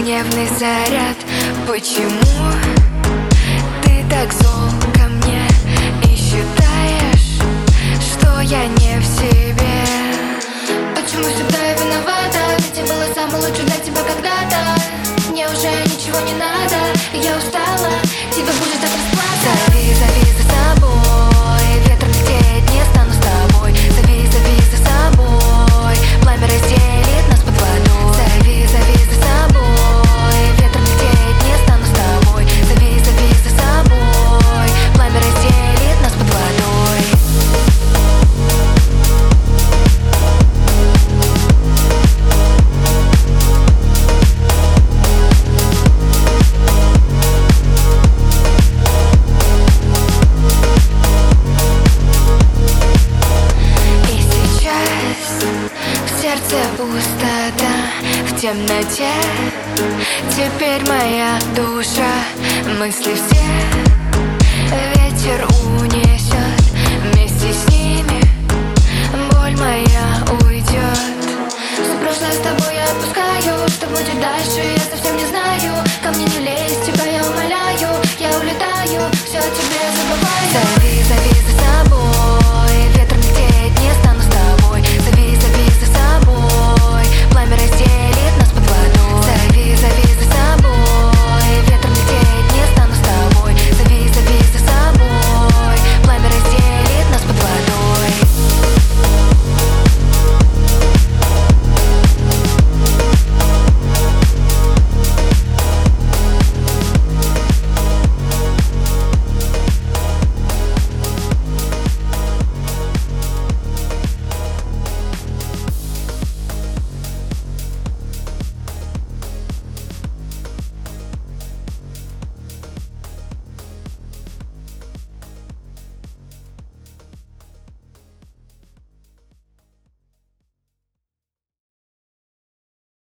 гневный заряд. Почему ты так зол ко мне и считаешь, что я не в себе? Почему всегда я виновата? Ведь я была самой лучшей для тебя когда-то. Мне уже ничего не надо, я устала, тебе будет так расплата. Зови, зови за собой, ветром лететь не стану с тобой. Зови, зови за собой, пламя разделит нас под водой. Зови, зови за собой, ветром лететь не стану с тобой. Зови, зови за собой, пламя разделит нас под водой. В сердце пустота, в темноте теперь моя душа. Мысли все ветер унесет, вместе с ними боль моя уйдет. Все прошлое с тобой я отпускаю. Что будет дальше, я совсем не знаю. Ко мне не лезь, тебя я умоляю. Я улетаю, все о тебе забываю. Зови, зови за